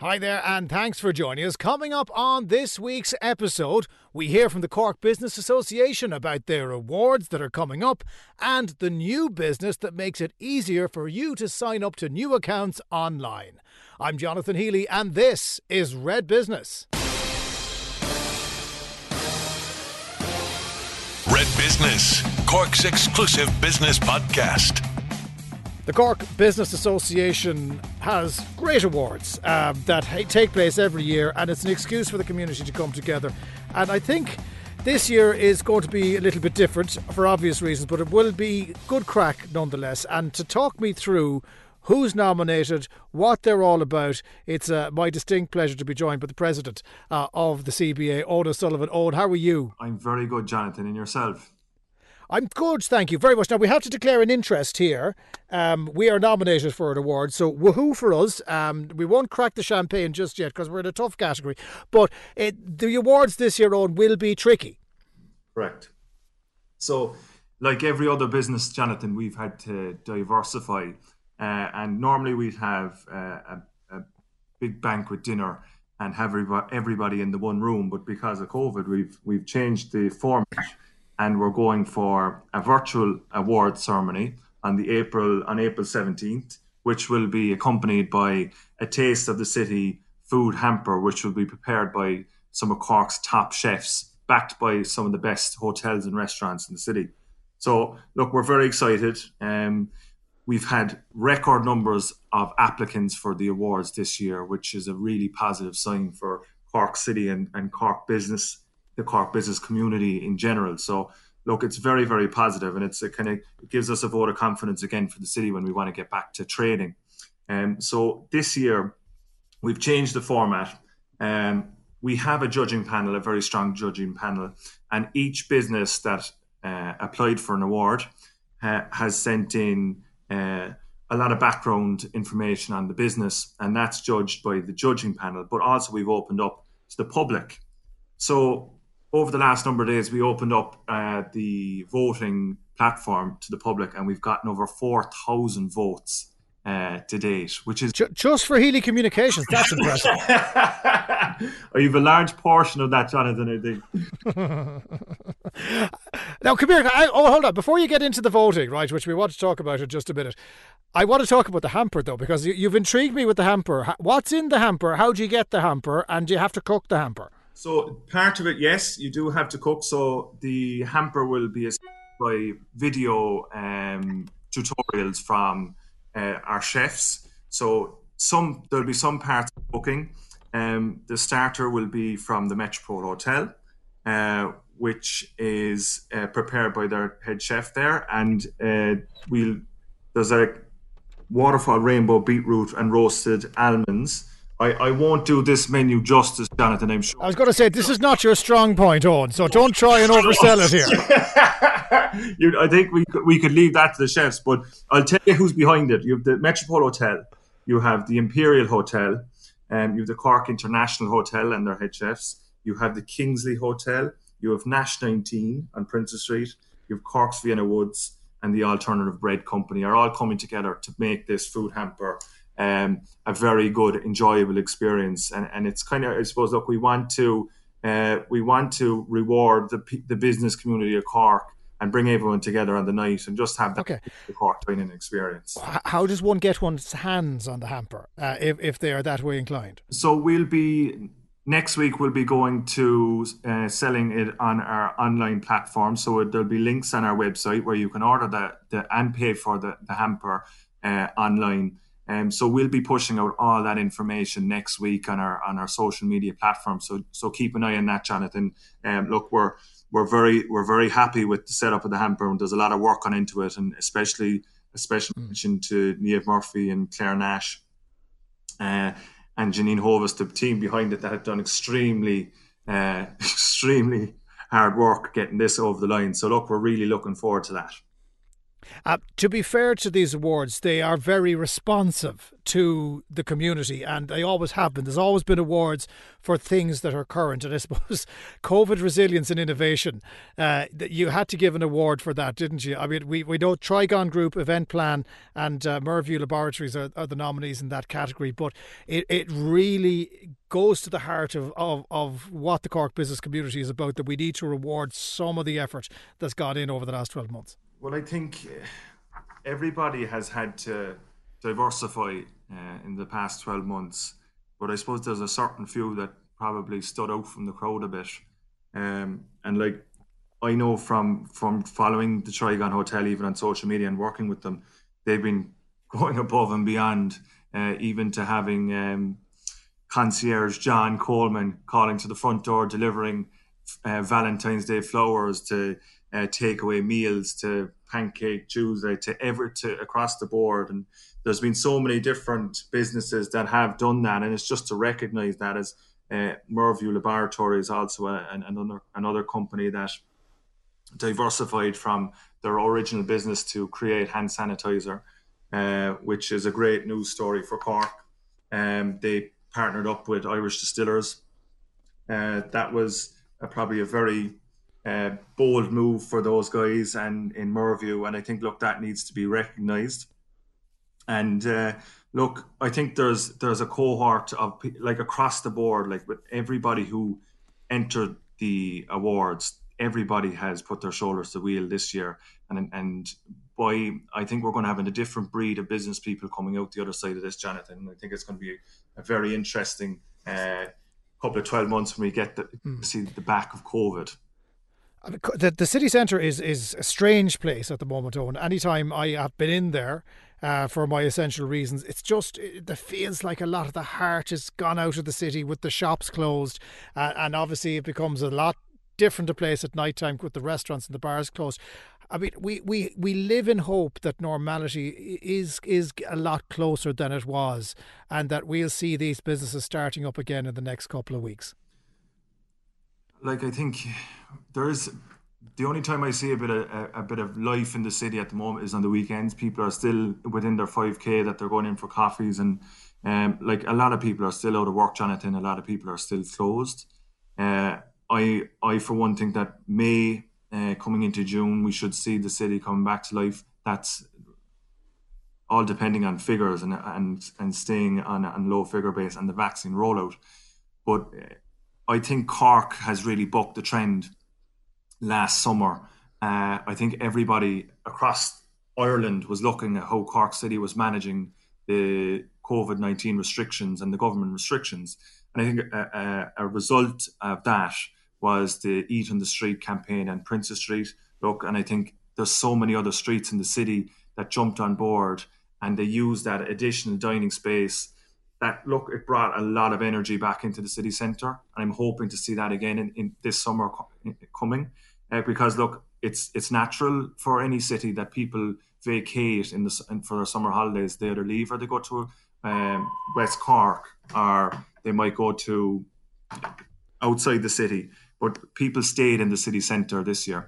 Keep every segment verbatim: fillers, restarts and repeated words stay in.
Hi there, and thanks for joining us. Coming up on this week's episode, we hear from the Cork Business Association about their awards that are coming up and the new business that makes it easier for you to sign up to new accounts online. I'm Jonathan Healy, and this is Red Business. Red Business, Cork's exclusive business podcast. The Cork Business Association has great awards um, that take place every year, and it's an excuse for the community to come together. And I think this year is going to be a little bit different for obvious reasons, but it will be good crack nonetheless. And to talk me through who's nominated, what they're all about, it's uh, my distinct pleasure to be joined by the president uh, of the C B A, Owen O'Sullivan. Owen, how are you? I'm very good, Jonathan, and yourself? I'm good, thank you very much. Now, we have to declare an interest here. Um, we are nominated for an award, so woohoo for us. Um, we won't crack the champagne just yet because we're in a tough category. But it, the awards this year, Owen, will be tricky. Correct. So, like every other business, Jonathan, we've had to diversify. Uh, and normally we'd have uh, a, a big banquet dinner and have everybody, everybody in the one room. But because of COVID, we've we've changed the format. And we're going for a virtual award ceremony on the April on April seventeenth, which will be accompanied by a taste of the city food hamper, which will be prepared by some of Cork's top chefs, backed by some of the best hotels and restaurants in the city. So, look, we're very excited. Um, we've had record numbers of applicants for the awards this year, which is a really positive sign for Cork City and, and Cork business. The Cork business community in general. So, look, it's very, very positive, and it's a kind of it gives us a vote of confidence again for the city when we want to get back to trading. Um, so this year we've changed the format. Um, we have a judging panel, a very strong judging panel, and each business that uh, applied for an award uh, has sent in uh, a lot of background information on the business, and that's judged by the judging panel. But also we've opened up to the public. So over the last number of days, we opened up uh, the voting platform to the public, and we've gotten over four thousand votes uh, to date, which is... Just for Healy Communications, that's impressive. You've a large portion of that, Jonathan, I think. Now, come here. I, oh, hold on. Before you get into the voting, right, which we want to talk about in just a minute, I want to talk about the hamper, though, because you, you've intrigued me with the hamper. What's in the hamper? How do you get the hamper? And do you have to cook the hamper? So part of it, yes, you do have to cook. So the hamper will be assisted by video um, tutorials from uh, our chefs. So some there'll be some parts of cooking. Um, the starter will be from the Metropole Hotel, uh, which is uh, prepared by their head chef there, and uh, we'll there's a waterfall rainbow beetroot and roasted almonds. I, I won't do this menu justice, Jonathan, I'm sure. I was going to say, this is not your strong point, Owen, so don't try and oversell it here. you, I think we could, we could leave that to the chefs, but I'll tell you who's behind it. You have the Metropole Hotel, you have the Imperial Hotel, um, you have the Cork International Hotel and their head chefs, you have the Kingsley Hotel, you have Nash nineteen on Princess Street, you have Cork's Vienna Woods, and the Alternative Bread Company are all coming together to make this food hamper Um, a very good, enjoyable experience, and and it's kind of, I suppose, look, we want to uh, we want to reward the the business community of Cork and bring everyone together on the night and just have that okay. the Cork dining experience. How does one get one's hands on the hamper uh, if if they are that way inclined? So we'll be next week. We'll be going to uh, selling it on our online platform. So it, there'll be links on our website where you can order the, the and pay for the the hamper uh, online. Um, so we'll be pushing out all that information next week on our on our social media platform. So so keep an eye on that, Jonathan. Um, look, we're we're very we're very happy with the setup of the hamper, and there's a lot of work gone into it, and especially especially mm. mention to Niamh Murphy and Claire Nash, uh, and Janine Hovis, the team behind it, that have done extremely uh, extremely hard work getting this over the line. So look, we're really looking forward to that. Uh, to be fair to these awards, they are very responsive to the community, and they always have been. There's always been awards for things that are current, and I suppose COVID resilience and innovation, uh, you had to give an award for that, didn't you? I mean, we, we know Trigon Group, Event Plan, and uh, Merview Laboratories are, are the nominees in that category, but it, it really goes to the heart of, of, of what the Cork business community is about, that we need to reward some of the effort that's gone in over the last twelve months. Well, I think everybody has had to diversify uh, in the past twelve months, but I suppose there's a certain few that probably stood out from the crowd a bit. Um, and like, I know from from following the Trigon Hotel, even on social media and working with them, they've been going above and beyond, uh, even to having um, concierge John Coleman calling to the front door, delivering uh, Valentine's Day flowers, to Uh, takeaway meals, to Pancake Tuesday, to ever to across the board. And there's been so many different businesses that have done that, and it's just to recognise that, as uh, Merview Laboratories, also a, an, another another company that diversified from their original business to create hand sanitizer, uh, which is a great news story for Cork. Um, they partnered up with Irish Distillers. Uh, that was uh, probably a very Uh, bold move for those guys and in Merview, and I think, look, that needs to be recognised. And uh, look, I think there's there's a cohort of, like, across the board, like with everybody who entered the awards, everybody has put their shoulders to the wheel this year, and and boy, I think we're going to have a different breed of business people coming out the other side of this, Jonathan. I think it's going to be a very interesting uh, couple of twelve months when we get to mm. see the back of COVID. The, the city centre is, is a strange place at the moment, Owen. Anytime I have been in there uh, for my essential reasons, it's just, it, it feels like a lot of the heart has gone out of the city with the shops closed. Uh, and obviously it becomes a lot different a place at night time with the restaurants and the bars closed. I mean, we, we, we live in hope that normality is is a lot closer than it was, and that we'll see these businesses starting up again in the next couple of weeks. Like, I think there is, the only time I see a bit of a, a bit of life in the city at the moment is on the weekends. People are still within their five K that they're going in for coffees, and um, like, a lot of people are still out of work, Jonathan. A lot of people are still closed. Uh, I, I for one, think that May uh, coming into June, we should see the city coming back to life. That's all depending on figures and and and staying on a low figure base and the vaccine rollout. But uh, I think Cork has really bucked the trend last summer. Uh, I think everybody across Ireland was looking at how Cork City was managing the COVID nineteen restrictions and the government restrictions. And I think a, a, a result of that was the Eat on the Street campaign and Princess Street. Look, and I think there's so many other streets in the city that jumped on board, and they used that additional dining space. That, look, it brought a lot of energy back into the city centre, and I'm hoping to see that again in, in this summer coming, uh, because, look, it's it's natural for any city that people vacate in the for their summer holidays. They either leave or they go to um, West Cork, or they might go to outside the city. But people stayed in the city centre this year,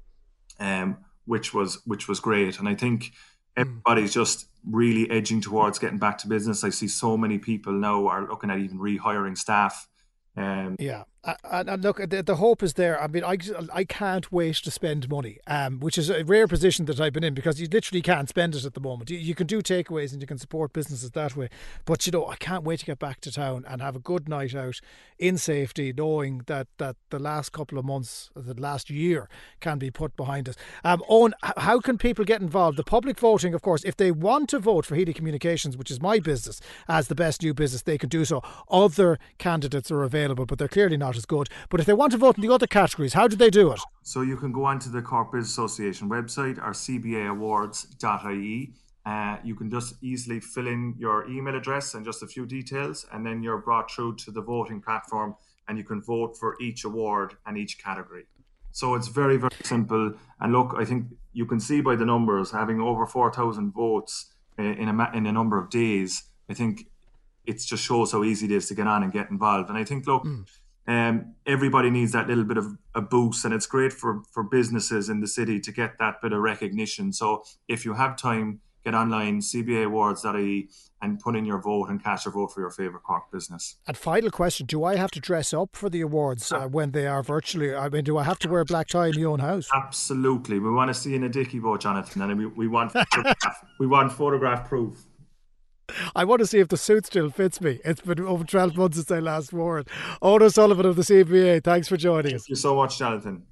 um, which was which was great, and I think everybody's just really edging towards getting back to business. I see so many people now are looking at even rehiring staff. Um, yeah, and, and look, the, the hope is there. I mean, I, I can't wait to spend money, um, which is a rare position that I've been in, because you literally can't spend it at the moment. You, you can do takeaways and you can support businesses that way. But, you know, I can't wait to get back to town and have a good night out in safety, knowing that, that the last couple of months, the last year can be put behind us. Um, Owen, how can people get involved? The public voting, of course, if they want to vote for Healy Communications, which is my business, as the best new business, they can do so. Other candidates are available, but they're clearly not as good. But if they want to vote in the other categories, how do they do it? So you can go onto the Cork Business Association website, or c b a awards dot i e. Uh, you can just easily fill in your email address and just a few details, and then you're brought through to the voting platform, and you can vote for each award and each category. So it's very, very simple. And look, I think you can see by the numbers, having over four thousand votes uh, in a in a number of days, I think it just shows how easy it is to get on and get involved. And I think, look, mm. Um, everybody needs that little bit of a boost, and it's great for, for businesses in the city to get that bit of recognition. So if you have time, get online, c b a awards dot i e, and put in your vote and cast your vote for your favourite Cork business. And final question, do I have to dress up for the awards uh, when they are virtually? I mean, do I have to wear a black tie in my own house? Absolutely. We want to see you in a dicky boat, Jonathan, and we, we want photograph, we want photograph proof. I want to see if the suit still fits me. It's been over twelve months since I last wore it. Owen O'Sullivan of the C B A, thanks for joining us. Thank you so much, Jonathan.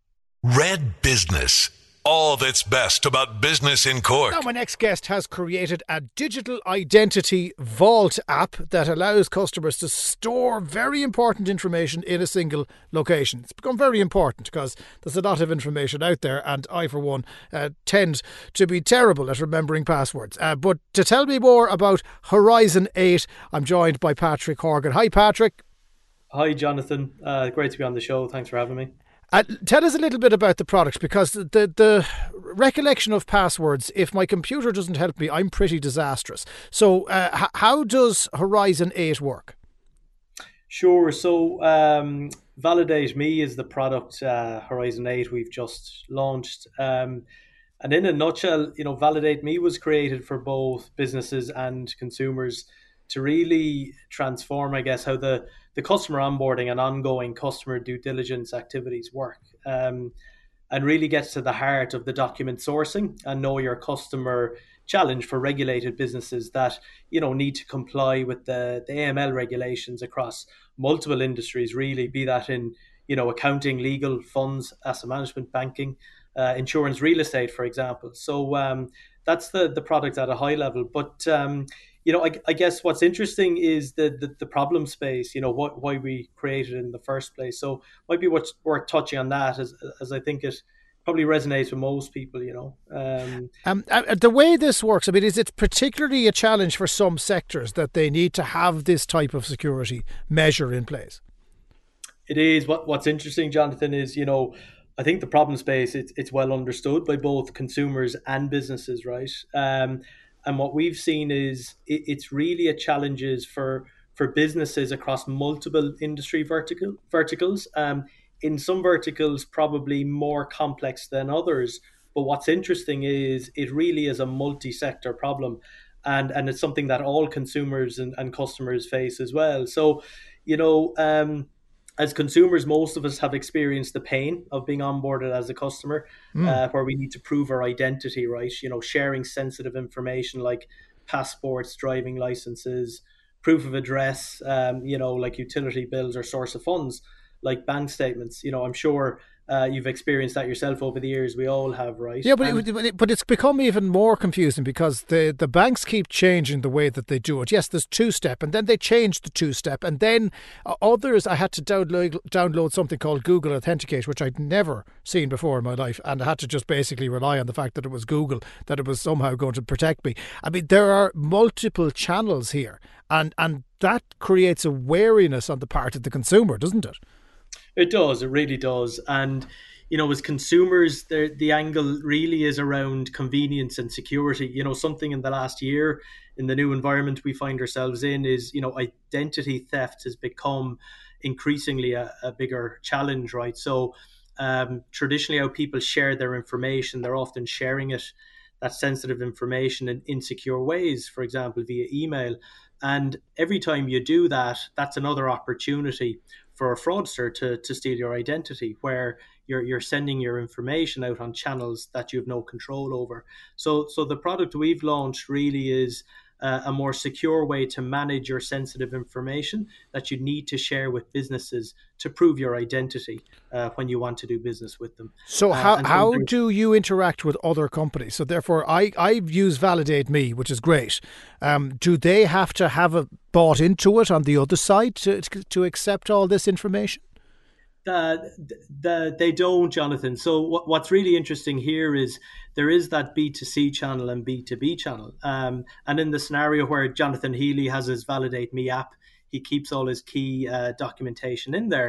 Red Business. All that's best about business in Cork. Now, my next guest has created a digital identity vault app that allows customers to store very important information in a single location. It's become very important because there's a lot of information out there, and I, for one, uh, tend to be terrible at remembering passwords. Uh, but to tell me more about Horizon eight, I'm joined by Patrick Horgan. Hi, Patrick. Hi, Jonathan. Uh, great to be on the show. Thanks for having me. Uh, tell us a little bit about the product, because the, the the recollection of passwords, if my computer doesn't help me, I'm pretty disastrous. So uh, h- how does Horizon eight work? Sure. So um, Validate Me is the product, uh, Horizon eight, we've just launched. Um, and in a nutshell, you know, Validate Me was created for both businesses and consumers to really transform, I guess, how the, the customer onboarding and ongoing customer due diligence activities work, um, and really gets to the heart of the document sourcing and know your customer challenge for regulated businesses that, you know, need to comply with the, the A M L regulations across multiple industries, really, be that in, you know, accounting, legal, funds, asset management, banking, uh, insurance, real estate, for example. So um, that's the, the product at a high level. But um, you know, I, I guess what's interesting is the, the, the problem space, you know, what, why we created it in the first place. So might be what's worth touching on that, as, as I think it probably resonates with most people, you know. Um, um, uh, the way this works, I mean, is it particularly a challenge for some sectors that they need to have this type of security measure in place? It is. What What's interesting, Jonathan, is, you know, I think the problem space, it's, it's well understood by both consumers and businesses, right? Um, And what we've seen is it, it's really a challenges for for businesses across multiple industry vertical verticals. Um, in some verticals, probably more complex than others. But what's interesting is it really is a multi-sector problem, and and it's something that all consumers and, and customers face as well. So, you know. Um, As consumers, most of us have experienced the pain of being onboarded as a customer, mm. uh, where we need to prove our identity, right? You know, sharing sensitive information like passports, driving licenses, proof of address, um, you know, like utility bills or source of funds, like bank statements. You know, I'm sure uh, you've experienced that yourself over the years. We all have, right? Yeah, but it, but it's become even more confusing because the, the banks keep changing the way that they do it. Yes, there's two-step, and then they changed the two-step, and then uh, others, I had to download download something called Google Authenticate, which I'd never seen before in my life, and I had to just basically rely on the fact that it was Google, that it was somehow going to protect me. I mean, there are multiple channels here, and, and that creates a wariness on the part of the consumer, doesn't it? It does. It really does. And, you know, as consumers, the angle really is around convenience and security. You know, something in the last year in the new environment we find ourselves in is, you know, identity theft has become increasingly a, a bigger challenge, right? So um, traditionally how people share their information, they're often sharing it, that sensitive information, in insecure ways, for example, via email. And every time you do that, that's another opportunity for a fraudster to, to steal your identity, where you're you're sending your information out on channels that you have no control over. So so the product we've launched really is uh, a more secure way to manage your sensitive information that you need to share with businesses to prove your identity uh, when you want to do business with them. So how, uh, how do you interact with other companies? So therefore, I, I've used Validate Me, which is great. Um, do they have to have a bought into it on the other side to to accept all this information? Uh, the, they don't, Jonathan. So what, what's really interesting here is there is that B two C channel and B two B channel. Um, and in the scenario where Jonathan Healy has his Validate Me app, he keeps all his key uh, documentation in there.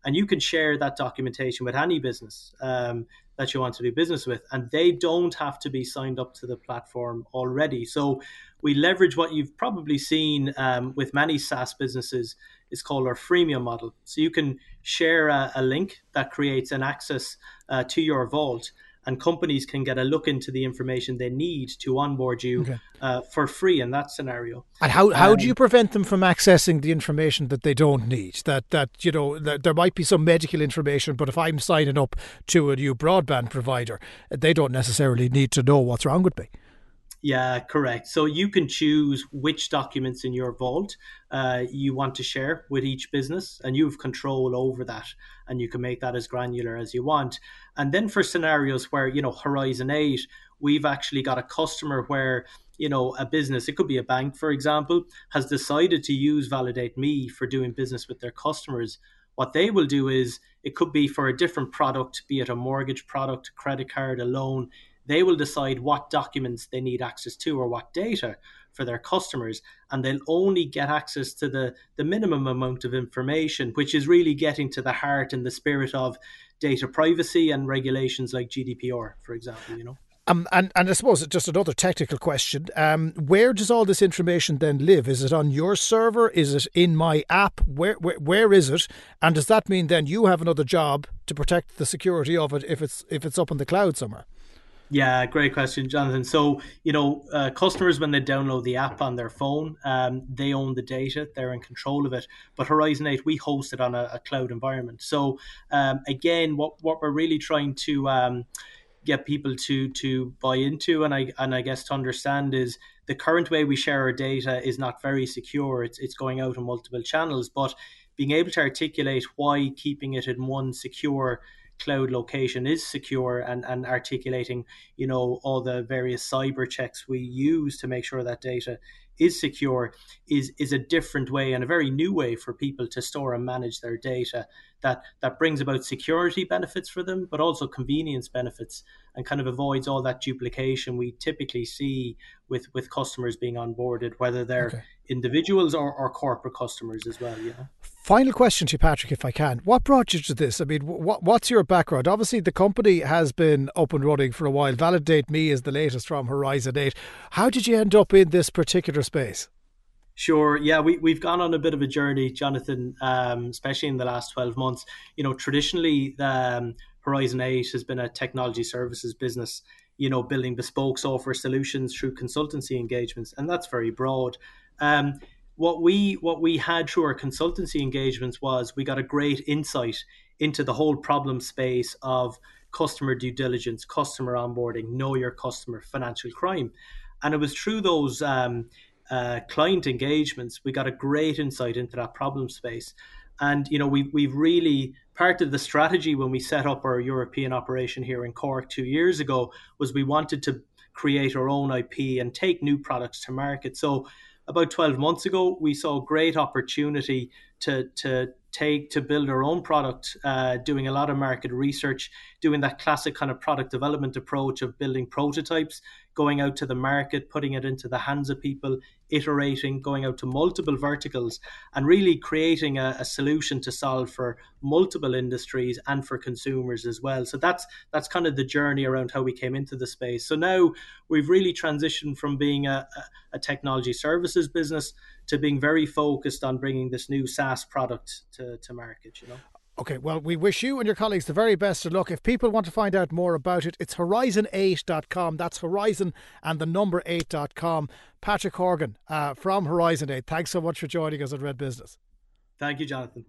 and you can share that documentation with any business um, that you want to do business with, and they don't have to be signed up to the platform already. So we leverage what you've probably seen um, with many SaaS businesses. Is called our freemium model. So you can share a, a link that creates an access uh, to your vault, and companies can get a look into the information they need to onboard you okay. uh, for free in that scenario. And how, how um, do you prevent them from accessing the information that they don't need? That, that you know, that there might be some medical information, but if I'm signing up to a new broadband provider, they don't necessarily need to know what's wrong with me. Yeah, correct. So you can choose which documents in your vault uh, you want to share with each business, and you have control over that, and you can make that as granular as you want. And then for scenarios where, you know, Horizon eight, we've actually got a customer where, you know, a business, it could be a bank, for example, has decided to use Validate Me for doing business with their customers. What they will do is, it could be for a different product, be it a mortgage product, a credit card, a loan. They will decide what documents they need access to or what data for their customers, and they'll only get access to the, the minimum amount of information, which is really getting to the heart and the spirit of data privacy and regulations like G D P R, for example, you know. Um, and, and I suppose just another technical question, um, where does all this information then live? Is it on your server? Is it in my app? Where, where where is it? And does that mean then you have another job to protect the security of it if it's if it's up in the cloud somewhere? Yeah, great question, Jonathan. So, you know, uh, customers, when they download the app on their phone, um, they own the data, they're in control of it. But Horizon eight, we host it on a, a cloud environment. So, um, again, what, what we're really trying to um, get people to to buy into, and I and I guess to understand, is the current way we share our data is not very secure. It's it's going out on multiple channels, but being able to articulate why keeping it in one secure cloud location is secure, and, and articulating, you know, all the various cyber checks we use to make sure that data is secure is is a different way and a very new way for people to store and manage their data that that brings about security benefits for them, but also convenience benefits, and kind of avoids all that duplication we typically see with with customers being onboarded, whether they're okay. individuals or, or corporate customers as well, you know. Final question to you, Patrick, if I can. What brought you to this? I mean, what what's your background? Obviously, the company has been up and running for a while. Validate Me is the latest from Horizon eight. How did you end up in this particular space? Sure. Yeah, we, we've gone on a bit of a journey, Jonathan, um, especially in the last twelve months. You know, traditionally, um, Horizon eight has been a technology services business, you know, building bespoke software solutions through consultancy engagements, and that's very broad. Um, what we what we had through our consultancy engagements was we got a great insight into the whole problem space of customer due diligence, customer onboarding, know your customer, financial crime. And it was through those um, uh, client engagements, we got a great insight into that problem space. And, you know, we, we've really, part of the strategy when we set up our European operation here in Cork two years ago was we wanted to create our own I P and take new products to market. So about twelve months ago, we saw a great opportunity to to take to build our own product, uh, doing a lot of market research, doing that classic kind of product development approach of building prototypes, going out to the market, putting it into the hands of people, iterating, going out to multiple verticals, and really creating a, a solution to solve for multiple industries and for consumers as well. So that's that's kind of the journey around how we came into the space. So now we've really transitioned from being a, a technology services business to being very focused on bringing this new SaaS product to, to market, you know. Okay, well, we wish you and your colleagues the very best of luck. If people want to find out more about it, it's horizon eight dot com. That's Horizon and the number eight dot com. Patrick Horgan uh, from Horizon eight, thanks so much for joining us at Red Business. Thank you, Jonathan.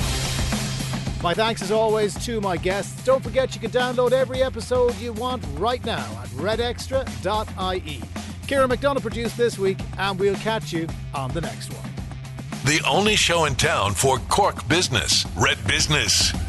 My thanks as always to my guests. Don't forget you can download every episode you want right now at red extra dot I E. Ciara McDonough produced this week, and we'll catch you on the next one. The only show in town for Cork business, Red Business.